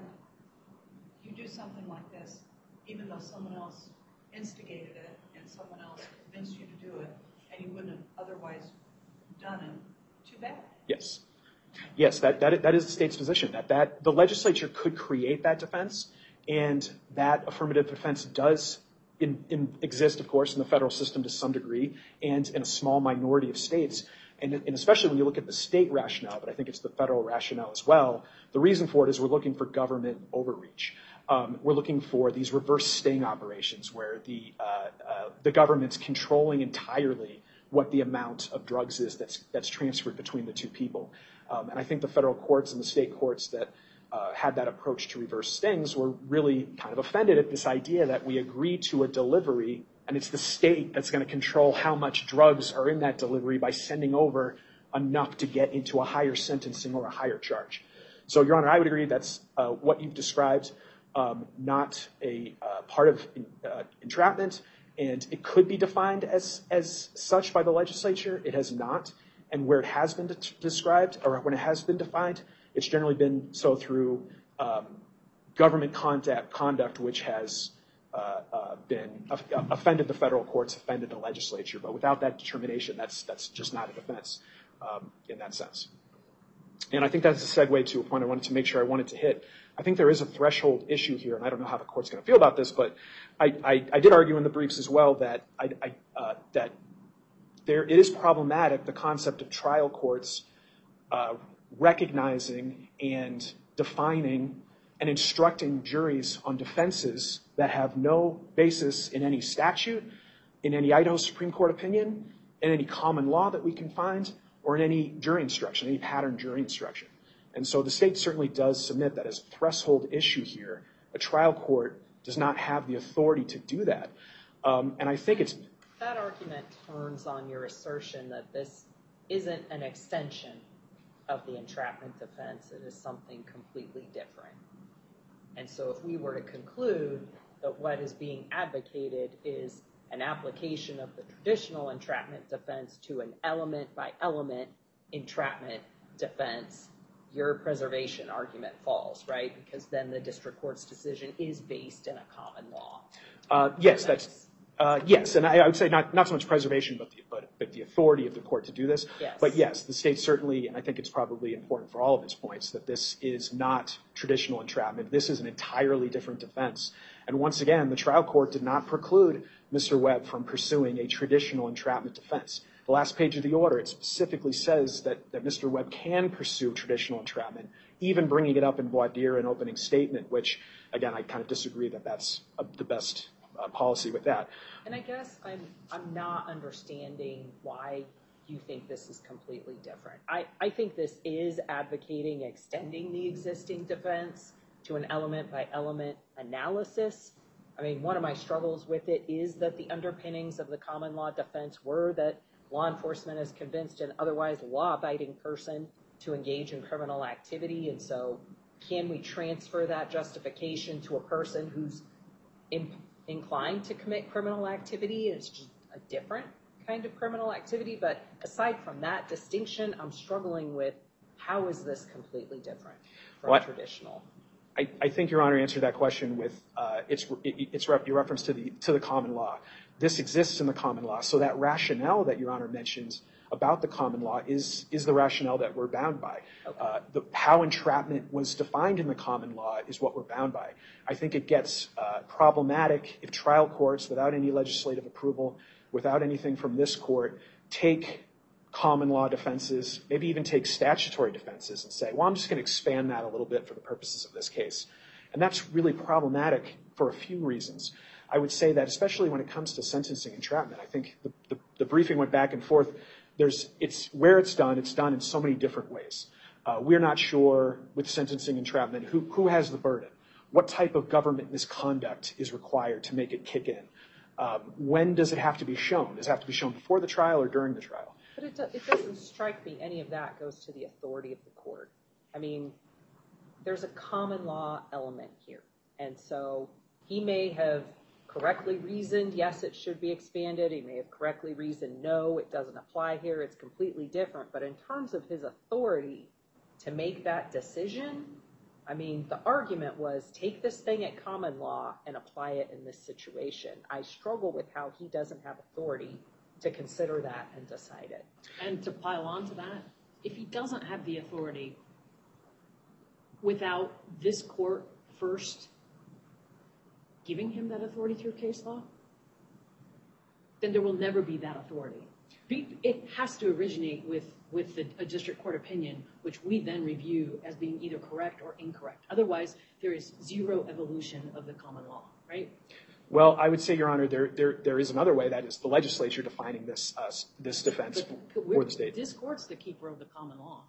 you do something like this, even though someone else instigated it and someone else convinced you to do it, and you wouldn't have otherwise done it, too bad. Yes. Yes, that, that, that is the state's position, that, that the legislature could create that defense, and that affirmative defense does in, in exist, of course, in the federal system to some degree, and in a small minority of states. And, and especially when you look at the state rationale, but I think it's the federal rationale as well, the reason for it is we're looking for government overreach. Um, we're looking for these reverse sting operations where the, uh, uh, the government's controlling entirely what the amount of drugs is that's, that's transferred between the two people. Um, and I think the federal courts and the state courts that uh, had that approach to reverse stings were really kind of offended at this idea that we agree to a delivery and it's the state that's going to control how much drugs are in that delivery by sending over enough to get into a higher sentencing or a higher charge. So, Your Honor, I would agree that's uh, what you've described, um, not a uh, part of uh, entrapment, and it could be defined as, as such by the legislature. It has not. And where it has been de- described, or when it has been defined, it's generally been so through um, government conduct, conduct which has uh, uh, been uh, offended the federal courts, offended the legislature. But without that determination, that's that's just not a defense um, in that sense. And I think that's a segue to a point I wanted to make sure I wanted to hit. I think there is a threshold issue here, and I don't know how the court's going to feel about this, but I, I, I did argue in the briefs as well that I, I, uh, that there it is problematic, the concept of trial courts uh, recognizing and defining and instructing juries on defenses that have no basis in any statute, in any Idaho Supreme Court opinion, in any common law that we can find, or in any jury instruction, any pattern jury instruction. And so the state certainly does submit that as a threshold issue here. A trial court does not have the authority to do that. Um, and I think it's... That argument turns on your assertion that this isn't an extension of the entrapment defense. It is something completely different. And so if we were to conclude that what is being advocated is an application of the traditional entrapment defense to an element-by-element entrapment defense, your preservation argument falls, right? Because then the district court's decision is based in a common law. Uh, yes, that's... Uh, yes, and I, I would say not, not so much preservation, but the, but, but the authority of the court to do this. Yes. But yes, the state certainly, and I think it's probably important for all of its points, that this is not traditional entrapment. This is an entirely different defense. And once again, the trial court did not preclude Mister Webb from pursuing a traditional entrapment defense. The last page of the order, it specifically says that, that Mister Webb can pursue traditional entrapment, even bringing it up in voir dire in opening statement, which, again, I kind of disagree that that's uh, the best uh, policy with that. And I guess I'm I'm not understanding why you think this is completely different. I, I think this is advocating extending the existing defense to an element-by-element analysis. I mean, one of my struggles with it is that the underpinnings of the common law defense were that law enforcement has convinced an otherwise law-abiding person to engage in criminal activity, and so can we transfer that justification to a person who's in, inclined to commit criminal activity? It's just a different kind of criminal activity. But aside from that distinction, I'm struggling with how is this completely different from What? traditional? I, I think Your Honor answered that question with uh, its it, it's rep, your reference to the to the common law. This exists in the common law, so that rationale that Your Honor mentions about the common law is is the rationale that we're bound by. Okay. Uh, the, how entrapment was defined in the common law is what we're bound by. I think it gets uh, problematic if trial courts, without any legislative approval, without anything from this court, take common law defenses, maybe even take statutory defenses and say, well, I'm just going to expand that a little bit for the purposes of this case. And that's really problematic for a few reasons. I would say that especially when it comes to sentencing entrapment, I think the, the, the briefing went back and forth. There's, it's where it's done, it's done in so many different ways. Uh, we're not sure with sentencing entrapment who, who has the burden. What type of government misconduct is required to make it kick in? Um, when does it have to be shown? Does it have to be shown before the trial or during the trial? But it, do, it doesn't strike me any of that goes to the authority of the court. I mean, there's a common law element here. And so he may have correctly reasoned, yes, it should be expanded. He may have correctly reasoned, no, it doesn't apply here. It's completely different. But in terms of his authority to make that decision, I mean, the argument was take this thing at common law and apply it in this situation. I struggle with how he doesn't have authority to consider that and decide it. And to pile on to that, if he doesn't have the authority without this court first giving him that authority through case law, then there will never be that authority. It has to originate with, with the, a district court opinion, which we then review as being either correct or incorrect. Otherwise, there is zero evolution of the common law, right? Well, I would say, Your Honor, there there there is another way. That is the legislature defining this uh, this defense But for the state. This court's the keeper of the common law.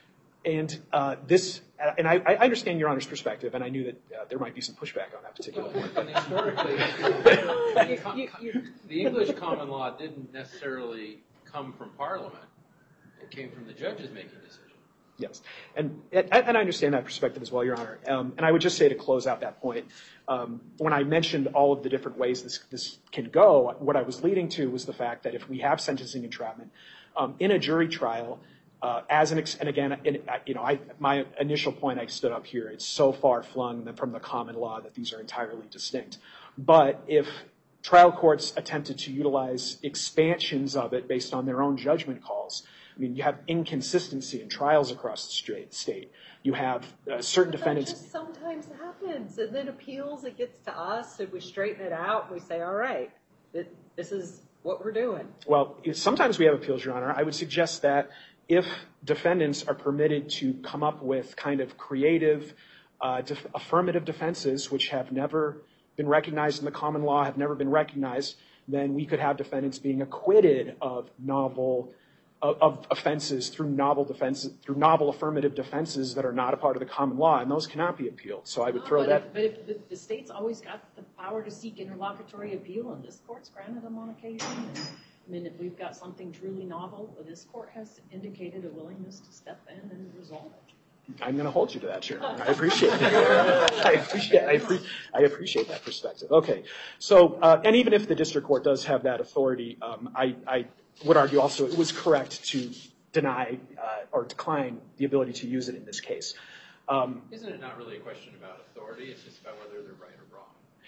And uh, this, and I, I understand Your Honor's perspective, and I knew that uh, there might be some pushback on that particular point. And historically, the, com- the English common law didn't necessarily come from Parliament. It came from the judges making decisions. Yes, and and I understand that perspective as well, Your Honor. Um, and I would just say to close out that point, um, when I mentioned all of the different ways this this can go, what I was leading to was the fact that if we have sentencing entrapment um, in a jury trial, uh, as an ex- and again, in, you know, I, my initial point I stood up here, it's so far flung from the common law that these are entirely distinct. But if trial courts attempted to utilize expansions of it based on their own judgment calls, I mean, you have inconsistency in trials across the straight state. You have uh, certain But defendants. That just sometimes happens, and then appeals. It gets to us, and we straighten it out. And we say, "All right, th- this is what we're doing." Well, sometimes we have appeals, Your Honor. I would suggest that if defendants are permitted to come up with kind of creative, uh, def- affirmative defenses, which have never been recognized in the common law, have never been recognized, then we could have defendants being acquitted of novel. Of, of offenses through novel defenses, through novel affirmative defenses that are not a part of the common law, and those cannot be appealed. So I would throw but that. If, but if the, the state's always got the power to seek interlocutory appeal, and this court's granted them on occasion. And, I mean, if we've got something truly novel, this court has indicated a willingness to step in and resolve it. I'm going to hold you to that, Chair. I appreciate it. I appreciate. I, appre- I appreciate that perspective. Okay, so uh, and even if the district court does have that authority, um, I. I would argue also it was correct to deny uh, or decline the ability to use it in this case. Um, Isn't it not really a question about authority? It's just about whether they're right or wrong.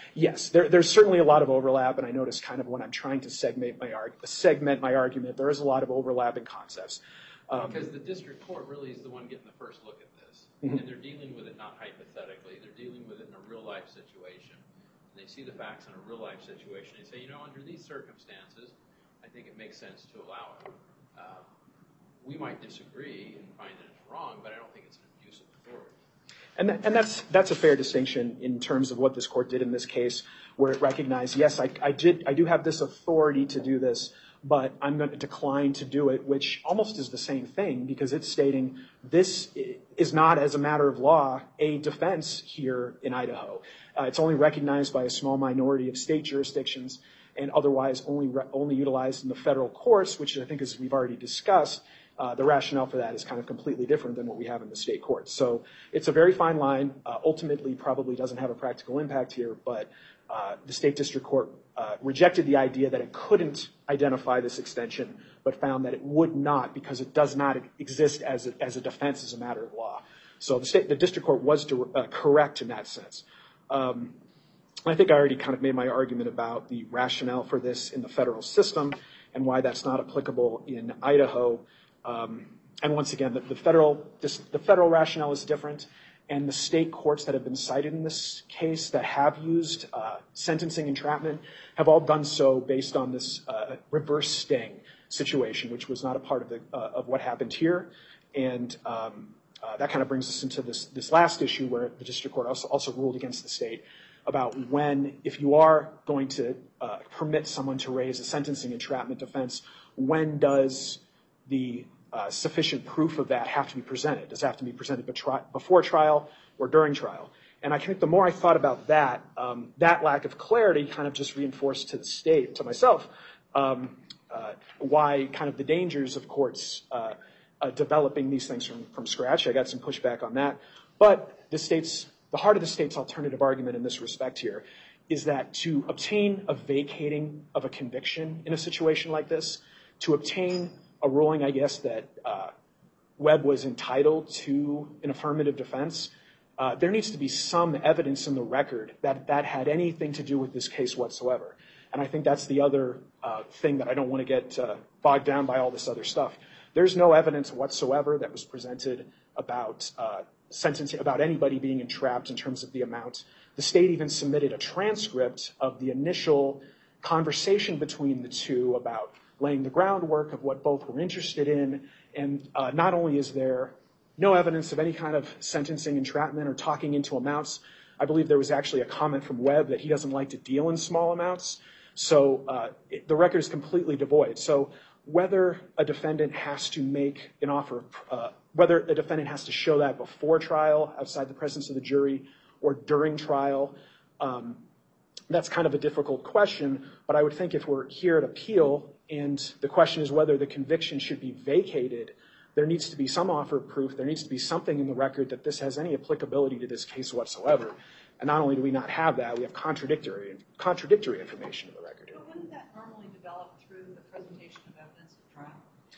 Yes, there, there's certainly a lot of overlap, and I notice kind of when I'm trying to segment my, arg- segment my argument, there is a lot of overlapping concepts. Um, because the district court really is the one getting the first look at this, mm-hmm. and they're dealing with it not hypothetically, they're dealing with it in a real-life situation. And they see the facts in a real-life situation, and say, you know, under these circumstances, I think it makes sense to allow it. Um, we might disagree and find that it's wrong, but I don't think it's an abuse of authority. And, th- and that's that's a fair distinction in terms of what this court did in this case, where it recognized, yes, I, I did I do have this authority to do this, but I'm going to decline to do it, which almost is the same thing because it's stating this is not, as a matter of law, a defense here in Idaho. Uh, it's only recognized by a small minority of state jurisdictions and otherwise only re- only utilized in the federal courts, which I think, as we've already discussed, uh, the rationale for that is kind of completely different than what we have in the state courts. So it's a very fine line. Uh, ultimately, probably doesn't have a practical impact here, but uh, the state district court uh, rejected the idea that it couldn't identify this extension, but found that it would not because it does not exist as a, as a defense as a matter of law. So the state, the district court was to, uh, correct in that sense. Um, I think I already kind of made my argument about the rationale for this in the federal system and why that's not applicable in Idaho. Um, and once again, the, the federal this, the federal rationale is different, and the state courts that have been cited in this case that have used uh, sentencing entrapment have all done so based on this uh, reverse sting situation, which was not a part of the uh, of what happened here. And um, uh, that kind of brings us into this this last issue where the district court also, also ruled against the state about when, if you are going to uh, permit someone to raise a sentencing entrapment defense, when does the uh, sufficient proof of that have to be presented? Does it have to be presented before trial or during trial? And I think the more I thought about that, um, that lack of clarity kind of just reinforced to the state, to myself, um, uh, why kind of the dangers of courts uh, uh, developing these things from, from scratch. I got some pushback on that. But the state's The heart of the state's alternative argument in this respect here is that to obtain a vacating of a conviction in a situation like this, to obtain a ruling, I guess, that uh, Webb was entitled to an affirmative defense, uh, there needs to be some evidence in the record that that had anything to do with this case whatsoever. And I think that's the other uh, thing that I don't want to get uh, bogged down by all this other stuff. There's no evidence whatsoever that was presented about uh, sentencing, about anybody being entrapped in terms of the amount. The state even submitted a transcript of the initial conversation between the two about laying the groundwork of what both were interested in. And uh, not only is there no evidence of any kind of sentencing entrapment or talking into amounts, I believe there was actually a comment from Webb that he doesn't like to deal in small amounts. So uh, it, the record is completely devoid. So whether a defendant has to make an offer, uh, whether a defendant has to show that before trial, outside the presence of the jury, or during trial, um, that's kind of a difficult question. But I would think if we're here at appeal and the question is whether the conviction should be vacated, there needs to be some offer of proof. There needs to be something in the record that this has any applicability to this case whatsoever. And not only do we not have that, we have contradictory contradictory information in the record. But wouldn't that normally develop through the presentation of evidence at trial?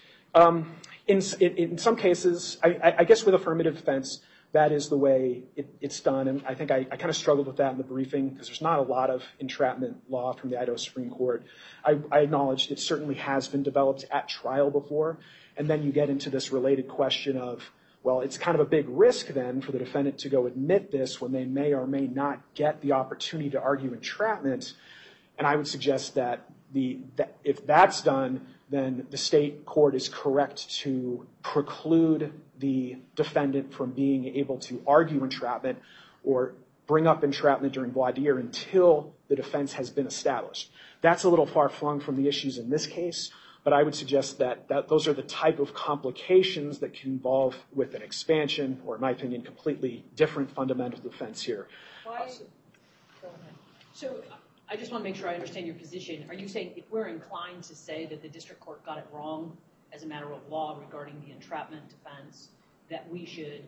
Um, in, in, in some cases, I, I guess with affirmative defense, that is the way it, it's done. And I think I, I kind of struggled with that in the briefing because there's not a lot of entrapment law from the Idaho Supreme Court. I, I acknowledge it certainly has been developed at trial before. And then you get into this related question of, well, it's kind of a big risk then for the defendant to go admit this when they may or may not get the opportunity to argue entrapment. And I would suggest that the that if that's done, then the state court is correct to preclude the defendant from being able to argue entrapment or bring up entrapment during voir dire until the defense has been established. That's a little far flung from the issues in this case, but I would suggest that, that those are the type of complications that can involve with an expansion, or in my opinion, completely different fundamental defense here. Why? Go ahead. So I just want to make sure I understand your position. Are you saying if we're inclined to say that the district court got it wrong as a matter of law regarding the entrapment defense, that we should,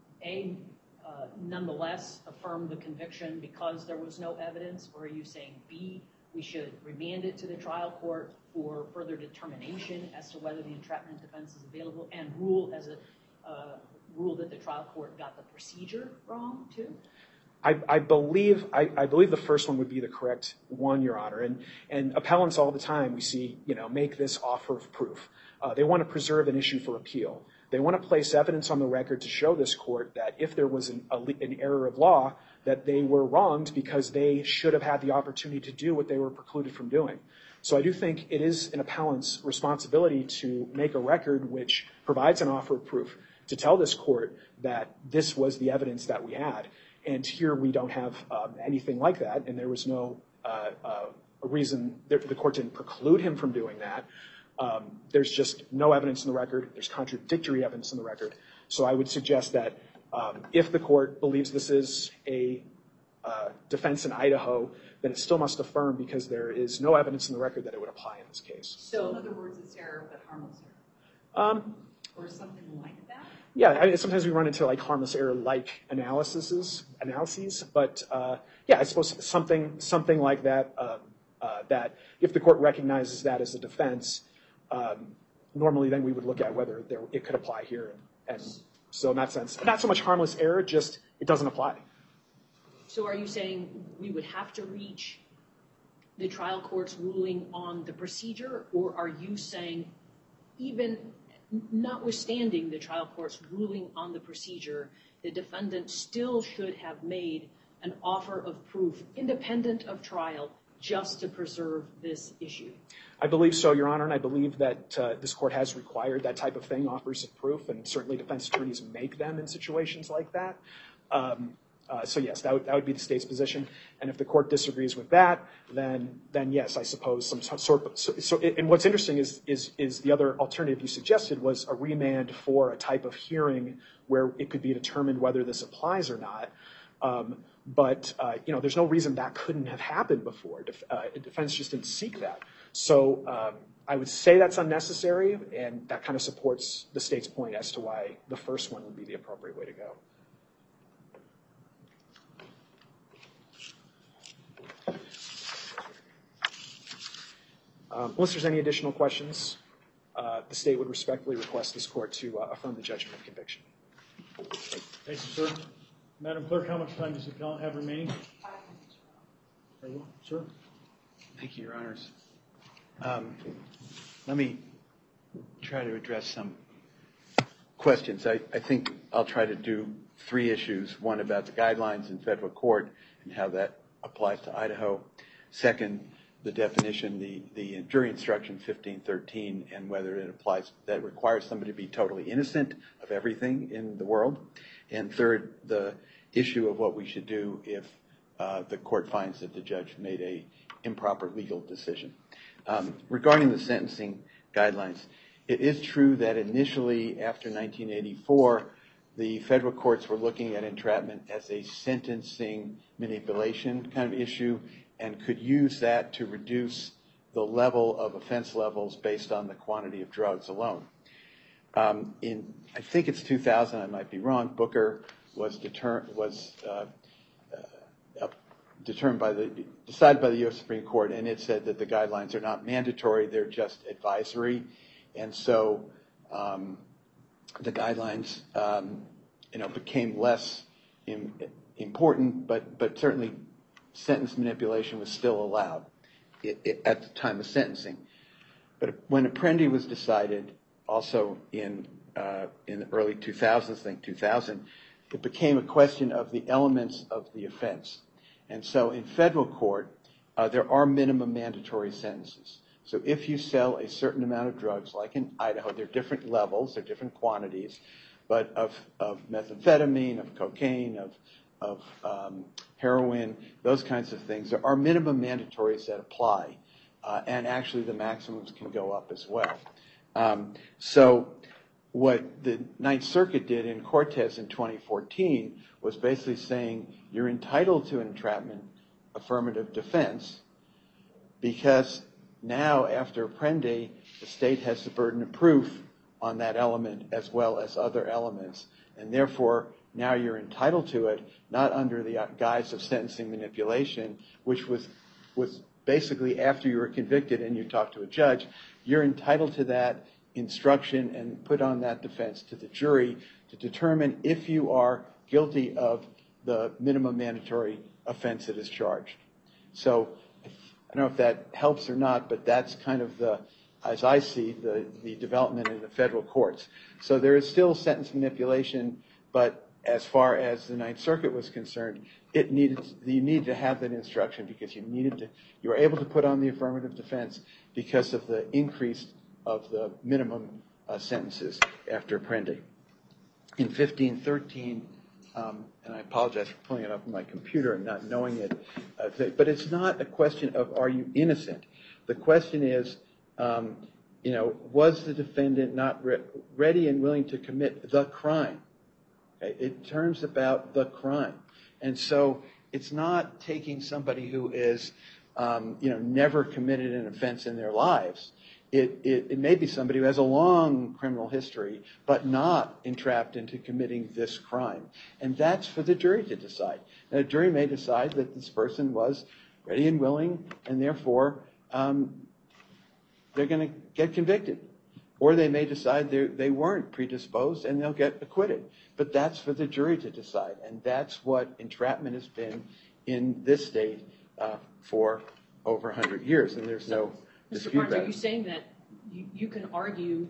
A, uh, nonetheless affirm the conviction because there was no evidence? Or are you saying, B, we should remand it to the trial court for further determination as to whether the entrapment defense is available and rule as a uh, rule that the trial court got the procedure wrong too? I, I believe I, I believe the first one would be the correct one, Your Honor. And and appellants all the time we see, you know, make this offer of proof. Uh, they want to preserve an issue for appeal. They want to place evidence on the record to show this court that if there was an, a, an error of law, that they were wronged because they should have had the opportunity to do what they were precluded from doing. So I do think it is an appellant's responsibility to make a record which provides an offer of proof to tell this court that this was the evidence that we had. And here we don't have um, anything like that, and there was no uh, uh, reason, the, the court didn't preclude him from doing that. Um, there's just no evidence in the record. There's contradictory evidence in the record. So I would suggest that um, if the court believes this is a uh, defense in Idaho, then it still must affirm because there is no evidence in the record that it would apply in this case. So in other words, it's error, but harmless error? Um, or something like that? Yeah, I mean, sometimes we run into like harmless error-like analyses, analyses, but uh, yeah, I suppose something something like that. Uh, uh, that if the court recognizes that as a defense, um, normally then we would look at whether there, it could apply here, and, and so in that sense, not so much harmless error, just it doesn't apply. So are you saying we would have to reach the trial court's ruling on the procedure, or are you saying even notwithstanding the trial court's ruling on the procedure, the defendant still should have made an offer of proof independent of trial just to preserve this issue? I believe so, Your Honor, and I believe that uh, this court has required that type of thing, offers of proof, and certainly defense attorneys make them in situations like that. Um, uh, so yes, that would, that would be the state's position. And if the court disagrees with that, then then yes, I suppose some sort of. So, so and what's interesting is is is the other alternative you suggested was a remand for a type of hearing where it could be determined whether this applies or not. Um, but uh, you know, there's no reason that couldn't have happened before. Def, uh, defense just didn't seek that. So um, I would say that's unnecessary, and that kind of supports the state's point as to why the first one would be the appropriate way to go. Um, unless there's any additional questions, uh, the state would respectfully request this court to uh, affirm the judgment of conviction. Thank you, sir. Madam Clerk, how much time does the appellant have remaining? Five minutes. Very well, sir. Thank you, Your Honors. Um, let me try to address some questions. I, I think I'll try to do three issues, one about the guidelines in federal court and how that applies to Idaho. Second, the definition, the, the jury instruction fifteen thirteen, and whether it applies, that requires somebody to be totally innocent of everything in the world. And third, the issue of what we should do if uh, the court finds that the judge made a improper legal decision. Um, regarding the sentencing guidelines, it is true that initially after nineteen eighty-four, the federal courts were looking at entrapment as a sentencing manipulation kind of issue and could use that to reduce the level of offense levels based on the quantity of drugs alone. Um, in, I think it's two thousand, I might be wrong, Booker was, deter- was uh, uh, determined by the, decided by the U S Supreme Court, and it said that the guidelines are not mandatory, they're just advisory. And so um, the guidelines um, you know, became less im- important, but, but certainly sentence manipulation was still allowed it, it, at the time of sentencing. But when Apprendi was decided, also in uh, in the early two thousands, I think two thousand, it became a question of the elements of the offense. And so in federal court, uh, there are minimum mandatory sentences. So if you sell a certain amount of drugs, like in Idaho, there are different levels, there are different quantities, but of, of methamphetamine, of cocaine, of of um, heroin, those kinds of things. There are minimum mandatories that apply, uh, and actually the maximums can go up as well. Um, so what the Ninth Circuit did in Cortez in twenty fourteen was basically saying you're entitled to an entrapment affirmative defense because now after Apprendi, the state has the burden of proof on that element as well as other elements, and therefore now you're entitled to it, not under the guise of sentencing manipulation, which was was basically after you were convicted and you talked to a judge, you're entitled to that instruction and put on that defense to the jury to determine if you are guilty of the minimum mandatory offense that is charged. So I don't know if that helps or not, but that's kind of the, as I see, the, the development in the federal courts. So there is still sentence manipulation, but as far as the Ninth Circuit was concerned, it needed, you needed to have that instruction because you needed to, you were able to put on the affirmative defense because of the increase of the minimum uh, sentences after Apprendi. In fifteen thirteen, um, and I apologize for pulling it up on my computer and not knowing it, uh, but it's not a question of are you innocent. The question is, um, you know, was the defendant not re- ready and willing to commit the crime? Okay? It turns about the crime. And so it's not taking somebody who is, um, you know, never committed an offense in their lives. It, it, it may be somebody who has a long criminal history, but not entrapped into committing this crime. And that's for the jury to decide. And a jury may decide that this person was ready and willing, and therefore um, they're going to get convicted. Or they may decide they weren't predisposed, and they'll get acquitted. But that's for the jury to decide. And that's what entrapment has been in this state uh, for over one hundred years. And there's no Mister dispute Barnes, about are you it. saying that you, you can argue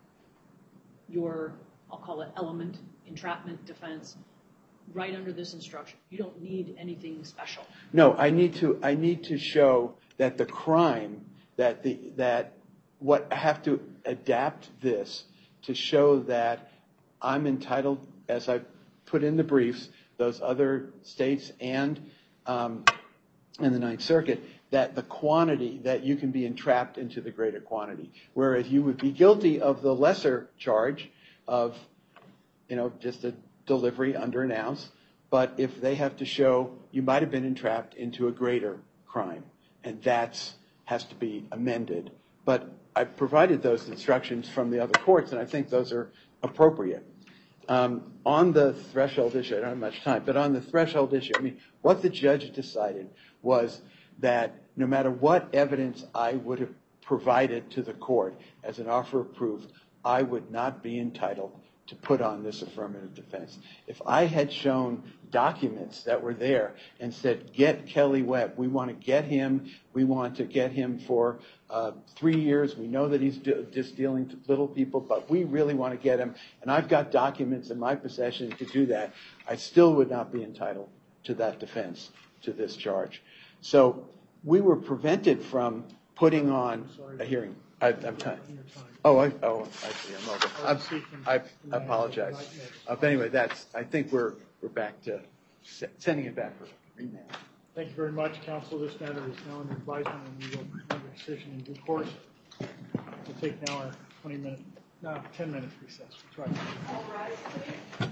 your, I'll call it element, entrapment defense, right under this instruction? You don't need anything special. No, I need to. I need to show that the crime, that the that what I have to adapt this to show that I'm entitled, as I put in the briefs, those other states and um, and the Ninth Circuit, that the quantity, that you can be entrapped into the greater quantity. Whereas you would be guilty of the lesser charge of, you know, just a delivery under an ounce. But if they have to show you might have been entrapped into a greater crime, and that has to be amended. But I've provided those instructions from the other courts, and I think those are appropriate. Um, on the threshold issue, I don't have much time, but on the threshold issue, I mean, what the judge decided was that no matter what evidence I would have provided to the court as an offer of proof, I would not be entitled to put on this affirmative defense. If I had shown documents that were there and said, get Kelly Webb, we want to get him, we want to get him for uh, three years, we know that he's de- just dealing with little people, but we really want to get him, and I've got documents in my possession to do that, I still would not be entitled to that defense, to this charge. So we were prevented from putting on a hearing. I, I'm time. Oh, I, oh, I see. I'm over. I'm, I, I apologize. Uh, but anyway, that's. I think we're we're back to se- sending it back for remand. Thank you very much, counsel. This matter is now under advisement, and we will make a decision in due course. We'll take now our twenty minute, no, ten minute recess. That's right. All right.